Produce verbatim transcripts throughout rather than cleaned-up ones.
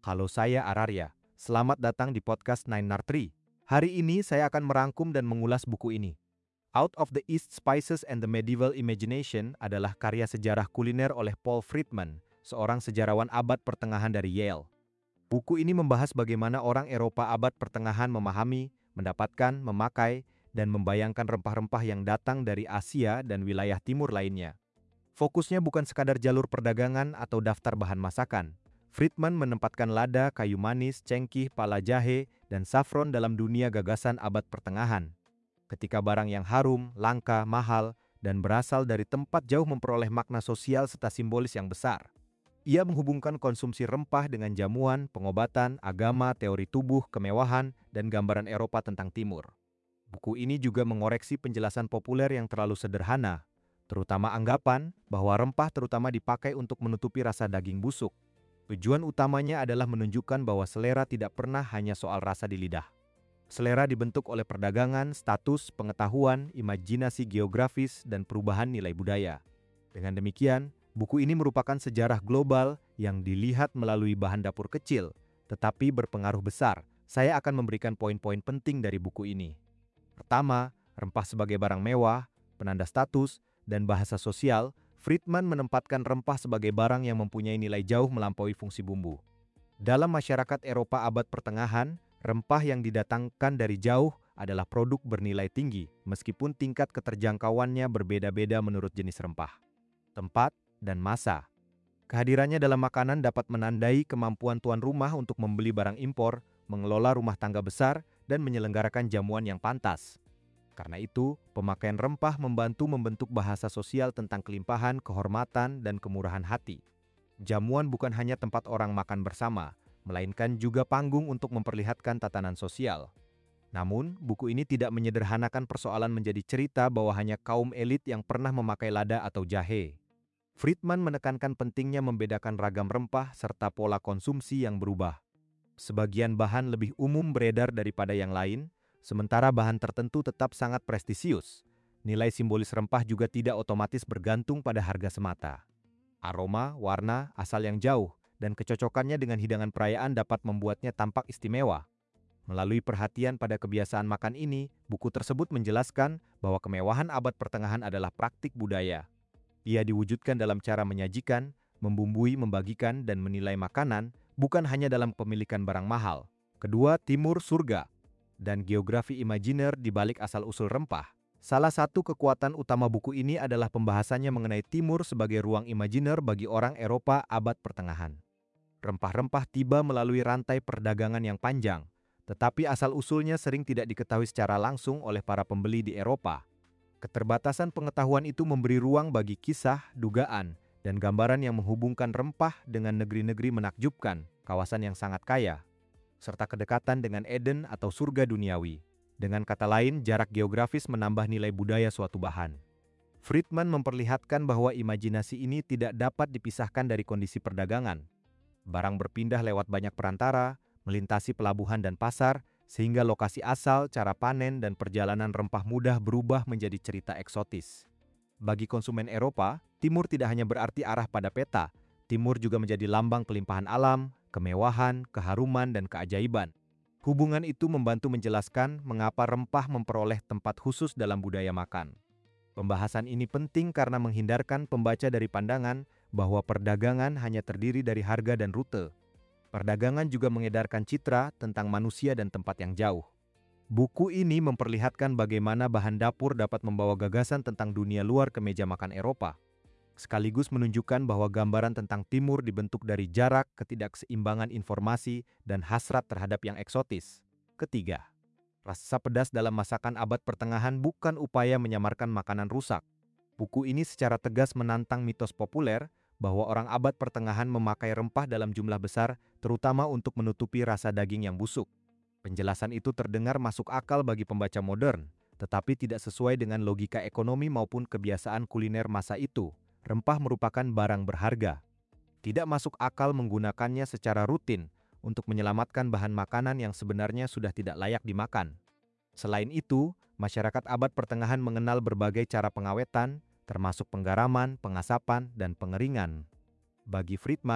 Halo, saya Ararya. Selamat datang di podcast Nine Nar Tree. Hari ini saya akan merangkum dan mengulas buku ini. Out of the East Spices and the Medieval Imagination adalah karya sejarah kuliner oleh Paul Friedman, seorang sejarawan abad pertengahan dari Yale. Buku ini membahas bagaimana orang Eropa abad pertengahan memahami, mendapatkan, memakai, dan membayangkan rempah-rempah yang datang dari Asia dan wilayah timur lainnya. Fokusnya bukan sekadar jalur perdagangan atau daftar bahan masakan. Friedman menempatkan lada, kayu manis, cengkih, pala jahe, dan saffron dalam dunia gagasan abad pertengahan. Ketika barang yang harum, langka, mahal, dan berasal dari tempat jauh memperoleh makna sosial serta simbolis yang besar. Ia menghubungkan konsumsi rempah dengan jamuan, pengobatan, agama, teori tubuh, kemewahan, dan gambaran Eropa tentang Timur. Buku ini juga mengoreksi penjelasan populer yang terlalu sederhana, terutama anggapan bahwa rempah terutama dipakai untuk menutupi rasa daging busuk. Tujuan utamanya adalah menunjukkan bahwa selera tidak pernah hanya soal rasa di lidah. Selera dibentuk oleh perdagangan, status, pengetahuan, imajinasi geografis, dan perubahan nilai budaya. Dengan demikian, buku ini merupakan sejarah global yang dilihat melalui bahan dapur kecil, tetapi berpengaruh besar. Saya akan memberikan poin-poin penting dari buku ini. Pertama, rempah sebagai barang mewah, penanda status, dan bahasa sosial. Friedman menempatkan rempah sebagai barang yang mempunyai nilai jauh melampaui fungsi bumbu. Dalam masyarakat Eropa abad pertengahan, rempah yang didatangkan dari jauh adalah produk bernilai tinggi, meskipun tingkat keterjangkauannya berbeda-beda menurut jenis rempah, tempat, dan masa. Kehadirannya dalam makanan dapat menandai kemampuan tuan rumah untuk membeli barang impor, mengelola rumah tangga besar, dan menyelenggarakan jamuan yang pantas. Karena itu, pemakaian rempah membantu membentuk bahasa sosial tentang kelimpahan, kehormatan, dan kemurahan hati. Jamuan bukan hanya tempat orang makan bersama, melainkan juga panggung untuk memperlihatkan tatanan sosial. Namun, buku ini tidak menyederhanakan persoalan menjadi cerita bahwa hanya kaum elit yang pernah memakai lada atau jahe. Friedman menekankan pentingnya membedakan ragam rempah serta pola konsumsi yang berubah. Sebagian bahan lebih umum beredar daripada yang lain, sementara bahan tertentu tetap sangat prestisius. Nilai simbolis rempah juga tidak otomatis bergantung pada harga semata. Aroma, warna, asal yang jauh, dan kecocokannya dengan hidangan perayaan dapat membuatnya tampak istimewa. Melalui perhatian pada kebiasaan makan ini, buku tersebut menjelaskan bahwa kemewahan abad pertengahan adalah praktik budaya. Ia diwujudkan dalam cara menyajikan, membumbui, membagikan, dan menilai makanan, bukan hanya dalam pemilikan barang mahal. Kedua, timur surga dan geografi imajiner di balik asal-usul rempah. Salah satu kekuatan utama buku ini adalah pembahasannya mengenai timur sebagai ruang imajiner bagi orang Eropa abad pertengahan. Rempah-rempah tiba melalui rantai perdagangan yang panjang, tetapi asal-usulnya sering tidak diketahui secara langsung oleh para pembeli di Eropa. Keterbatasan pengetahuan itu memberi ruang bagi kisah, dugaan, dan gambaran yang menghubungkan rempah dengan negeri-negeri menakjubkan, kawasan yang sangat kaya, serta kedekatan dengan Eden atau surga duniawi. Dengan kata lain, jarak geografis menambah nilai budaya suatu bahan. Friedman memperlihatkan bahwa imajinasi ini tidak dapat dipisahkan dari kondisi perdagangan. Barang berpindah lewat banyak perantara, melintasi pelabuhan dan pasar, sehingga lokasi asal, cara panen, dan perjalanan rempah mudah berubah menjadi cerita eksotis. Bagi konsumen Eropa, timur tidak hanya berarti arah pada peta. Timur juga menjadi lambang kelimpahan alam, kemewahan, keharuman, dan keajaiban. Hubungan itu membantu menjelaskan mengapa rempah memperoleh tempat khusus dalam budaya makan. Pembahasan ini penting karena menghindarkan pembaca dari pandangan bahwa perdagangan hanya terdiri dari harga dan rute. Perdagangan juga mengedarkan citra tentang manusia dan tempat yang jauh. Buku ini memperlihatkan bagaimana bahan dapur dapat membawa gagasan tentang dunia luar ke meja makan Eropa, sekaligus menunjukkan bahwa gambaran tentang timur dibentuk dari jarak, ketidakseimbangan informasi, dan hasrat terhadap yang eksotis. Ketiga, rasa pedas dalam masakan abad pertengahan bukan upaya menyamarkan makanan rusak. Buku ini secara tegas menantang mitos populer bahwa orang abad pertengahan memakai rempah dalam jumlah besar, terutama untuk menutupi rasa daging yang busuk. Penjelasan itu terdengar masuk akal bagi pembaca modern, tetapi tidak sesuai dengan logika ekonomi maupun kebiasaan kuliner masa itu. Rempah merupakan barang berharga. Tidak masuk akal menggunakannya secara rutin untuk menyelamatkan bahan makanan yang sebenarnya sudah tidak layak dimakan. Selain itu, masyarakat abad pertengahan mengenal berbagai cara pengawetan, termasuk penggaraman, pengasapan, dan pengeringan. Bagi Friedman,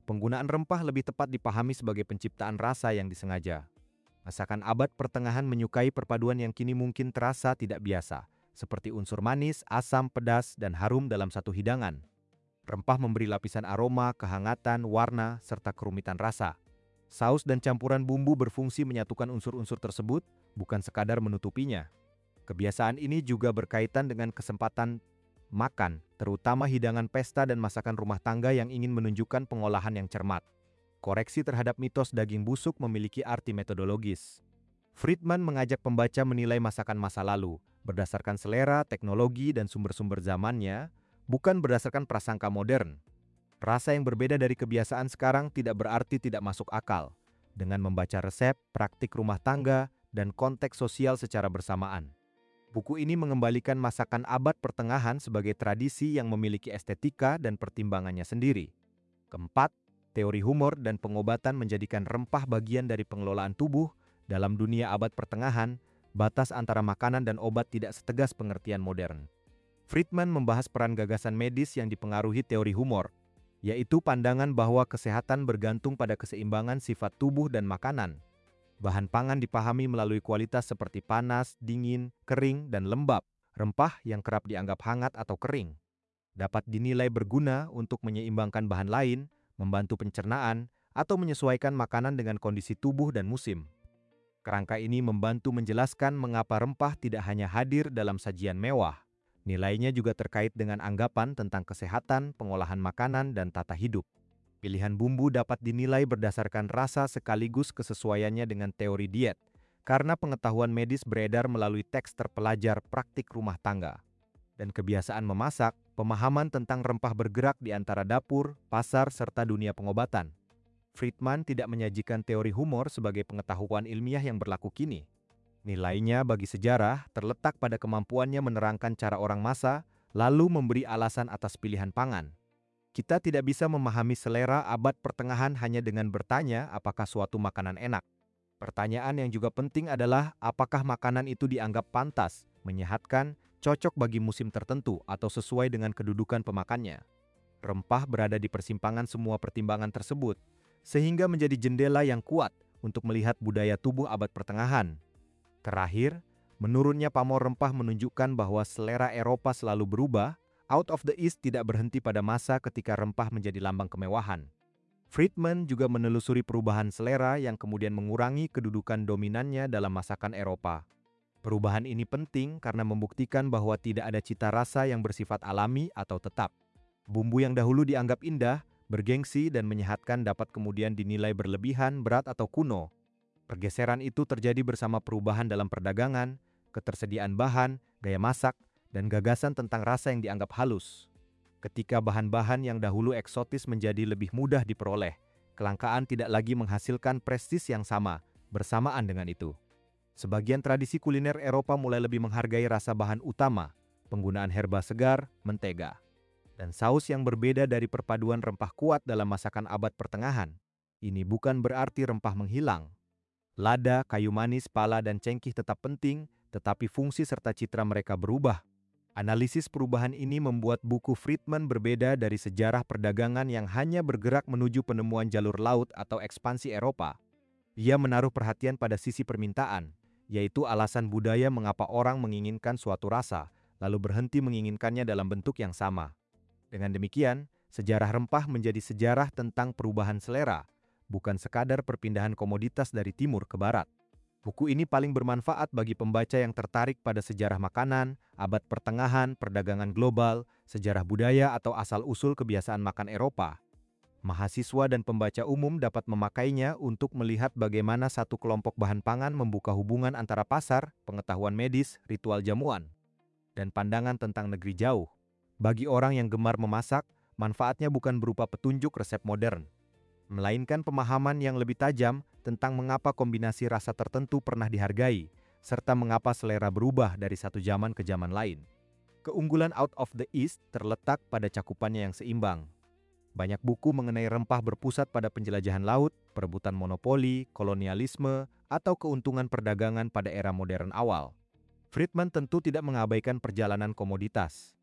Penggunaan rempah lebih tepat dipahami sebagai penciptaan rasa yang disengaja. Masakan abad pertengahan menyukai perpaduan yang kini mungkin terasa tidak biasa, seperti unsur manis, asam, pedas, dan harum dalam satu hidangan. Rempah memberi lapisan aroma, kehangatan, warna, serta kerumitan rasa. Saus dan campuran bumbu berfungsi menyatukan unsur-unsur tersebut, bukan sekadar menutupinya. Kebiasaan ini juga berkaitan dengan kesempatan makan, terutama hidangan pesta dan masakan rumah tangga yang ingin menunjukkan pengolahan yang cermat. Koreksi terhadap mitos daging busuk memiliki arti metodologis. Friedman mengajak pembaca menilai masakan masa lalu, berdasarkan selera, teknologi, dan sumber-sumber zamannya, bukan berdasarkan prasangka modern. Rasa yang berbeda dari kebiasaan sekarang tidak berarti tidak masuk akal, dengan membaca resep, praktik rumah tangga, dan konteks sosial secara bersamaan. Buku ini mengembalikan masakan abad pertengahan sebagai tradisi yang memiliki estetika dan pertimbangannya sendiri. Keempat, teori humor dan pengobatan menjadikan rempah bagian dari pengelolaan tubuh. Dalam dunia abad pertengahan, batas antara makanan dan obat tidak setegas pengertian modern. Friedman membahas peran gagasan medis yang dipengaruhi teori humor, yaitu pandangan bahwa kesehatan bergantung pada keseimbangan sifat tubuh dan makanan. Bahan pangan dipahami melalui kualitas seperti panas, dingin, kering, dan lembab. Rempah yang kerap dianggap hangat atau kering dapat dinilai berguna untuk menyeimbangkan bahan lain, membantu pencernaan, atau menyesuaikan makanan dengan kondisi tubuh dan musim. Kerangka ini membantu menjelaskan mengapa rempah tidak hanya hadir dalam sajian mewah. Nilainya juga terkait dengan anggapan tentang kesehatan, pengolahan makanan, dan tata hidup. Pilihan bumbu dapat dinilai berdasarkan rasa sekaligus kesesuaiannya dengan teori diet, karena pengetahuan medis beredar melalui teks terpelajar praktik rumah tangga. Dan kebiasaan memasak, pemahaman tentang rempah bergerak di antara dapur, pasar, serta dunia pengobatan. Friedman tidak menyajikan teori humor sebagai pengetahuan ilmiah yang berlaku kini. Nilainya bagi sejarah terletak pada kemampuannya menerangkan cara orang masa, lalu memberi alasan atas pilihan pangan. Kita tidak bisa memahami selera abad pertengahan hanya dengan bertanya apakah suatu makanan enak. Pertanyaan yang juga penting adalah apakah makanan itu dianggap pantas, menyehatkan, cocok bagi musim tertentu, atau sesuai dengan kedudukan pemakannya. Rempah berada di persimpangan semua pertimbangan tersebut, sehingga menjadi jendela yang kuat untuk melihat budaya tubuh abad pertengahan. Terakhir, menurunnya pamor rempah menunjukkan bahwa selera Eropa selalu berubah. Out of the East tidak berhenti pada masa ketika rempah menjadi lambang kemewahan. Friedman juga menelusuri perubahan selera yang kemudian mengurangi kedudukan dominannya dalam masakan Eropa. Perubahan ini penting karena membuktikan bahwa tidak ada cita rasa yang bersifat alami atau tetap. Bumbu yang dahulu dianggap indah, bergengsi, dan menyehatkan dapat kemudian dinilai berlebihan, berat, atau kuno. Pergeseran itu terjadi bersama perubahan dalam perdagangan, ketersediaan bahan, gaya masak, dan gagasan tentang rasa yang dianggap halus. Ketika bahan-bahan yang dahulu eksotis menjadi lebih mudah diperoleh, kelangkaan tidak lagi menghasilkan prestis yang sama bersamaan dengan itu. Sebagian tradisi kuliner Eropa mulai lebih menghargai rasa bahan utama, penggunaan herba segar, mentega, dan saus yang berbeda dari perpaduan rempah kuat dalam masakan abad pertengahan. Ini bukan berarti rempah menghilang. Lada, kayu manis, pala, dan cengkih tetap penting, tetapi fungsi serta citra mereka berubah. Analisis perubahan ini membuat buku Friedman berbeda dari sejarah perdagangan yang hanya bergerak menuju penemuan jalur laut atau ekspansi Eropa. Ia menaruh perhatian pada sisi permintaan, yaitu alasan budaya mengapa orang menginginkan suatu rasa, lalu berhenti menginginkannya dalam bentuk yang sama. Dengan demikian, sejarah rempah menjadi sejarah tentang perubahan selera, bukan sekadar perpindahan komoditas dari timur ke barat. Buku ini paling bermanfaat bagi pembaca yang tertarik pada sejarah makanan, abad pertengahan, perdagangan global, sejarah budaya, atau asal-usul kebiasaan makan Eropa. Mahasiswa dan pembaca umum dapat memakainya untuk melihat bagaimana satu kelompok bahan pangan membuka hubungan antara pasar, pengetahuan medis, ritual jamuan, dan pandangan tentang negeri jauh. Bagi orang yang gemar memasak, manfaatnya bukan berupa petunjuk resep modern, melainkan pemahaman yang lebih tajam tentang mengapa kombinasi rasa tertentu pernah dihargai, serta mengapa selera berubah dari satu zaman ke zaman lain. Keunggulan Out of the East terletak pada cakupannya yang seimbang. Banyak buku mengenai rempah berpusat pada penjelajahan laut, perebutan monopoli, kolonialisme, atau keuntungan perdagangan pada era modern awal. Friedman tentu tidak mengabaikan perjalanan komoditas.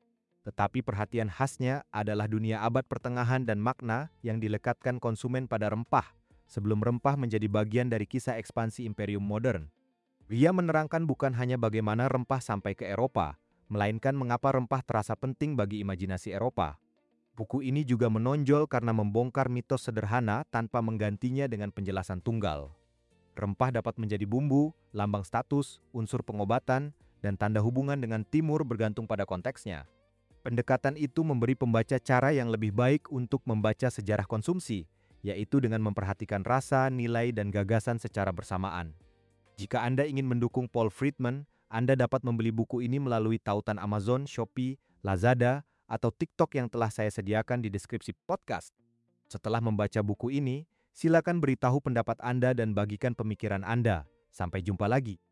Tetapi perhatian khasnya adalah dunia abad pertengahan dan makna yang dilekatkan konsumen pada rempah, sebelum rempah menjadi bagian dari kisah ekspansi imperium modern. Ia menerangkan bukan hanya bagaimana rempah sampai ke Eropa, melainkan mengapa rempah terasa penting bagi imajinasi Eropa. Buku ini juga menonjol karena membongkar mitos sederhana tanpa menggantinya dengan penjelasan tunggal. Rempah dapat menjadi bumbu, lambang status, unsur pengobatan, dan tanda hubungan dengan timur bergantung pada konteksnya. Pendekatan itu memberi pembaca cara yang lebih baik untuk membaca sejarah konsumsi, yaitu dengan memperhatikan rasa, nilai, dan gagasan secara bersamaan. Jika Anda ingin mendukung Paul Friedman, Anda dapat membeli buku ini melalui tautan Amazon, Shopee, Lazada, atau TikTok yang telah saya sediakan di deskripsi podcast. Setelah membaca buku ini, silakan beritahu pendapat Anda dan bagikan pemikiran Anda. Sampai jumpa lagi.